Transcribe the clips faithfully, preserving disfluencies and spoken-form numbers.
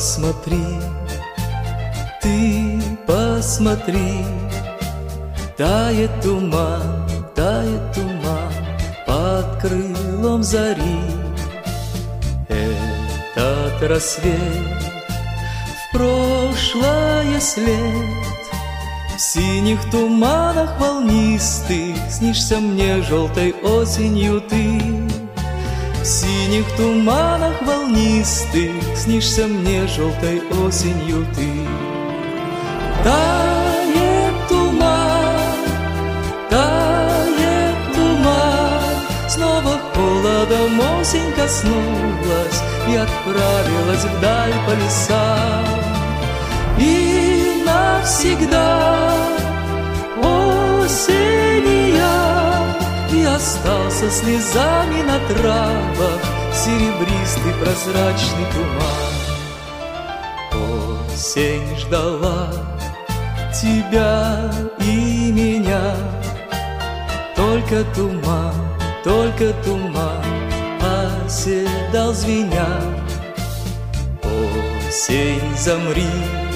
посмотри, ты посмотри, тает туман, тает туман под крылом зари. Этот рассвет в прошлое след, в синих туманах волнистых снишься мне желтой осенью ты. В синих туманах волнистых снишься мне желтой осенью ты. Тает туман, тает туман, снова холодом осень коснулась и отправилась вдаль по лесам. И навсегда осенняя, и остался слезами на травах серебристый прозрачный туман. Осень ждала тебя и меня, только туман, только туман оседал звеня. Осень, замри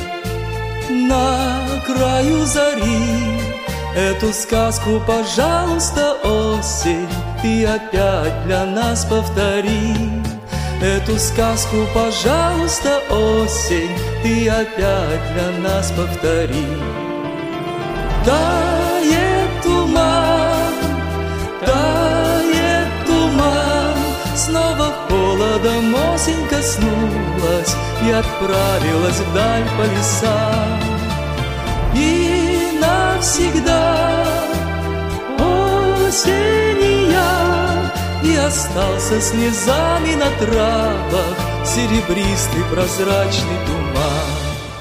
на краю зари, эту сказку, пожалуйста, осень, ты опять для нас повтори. Эту сказку, пожалуйста, осень, ты опять для нас повтори. Тает туман, тает туман, снова холодом осень коснулась и отправилась вдаль по лесам. И навсегда осенняя, и остался слезами на травах серебристый прозрачный туман.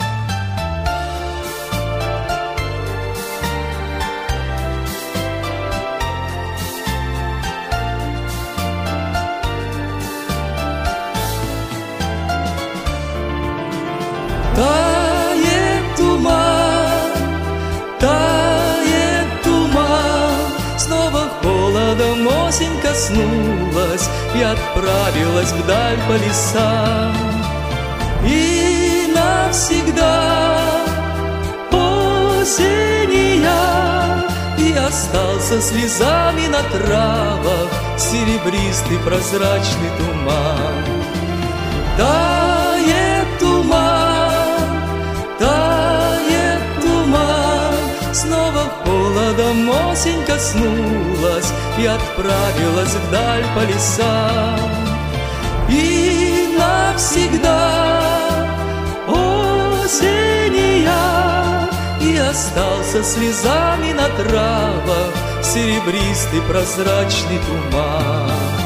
Тает туман, тает туман, снова холодом осень коснулась и отправилась вдаль по лесам. И навсегда осенняя, и остался слезами на травах серебристый прозрачный туман. Тает туман, тает туман, снова холодом осень коснулась и отправилась вдаль по лесам. И навсегда осенняя, и остался слезами на травах серебристый прозрачный туман.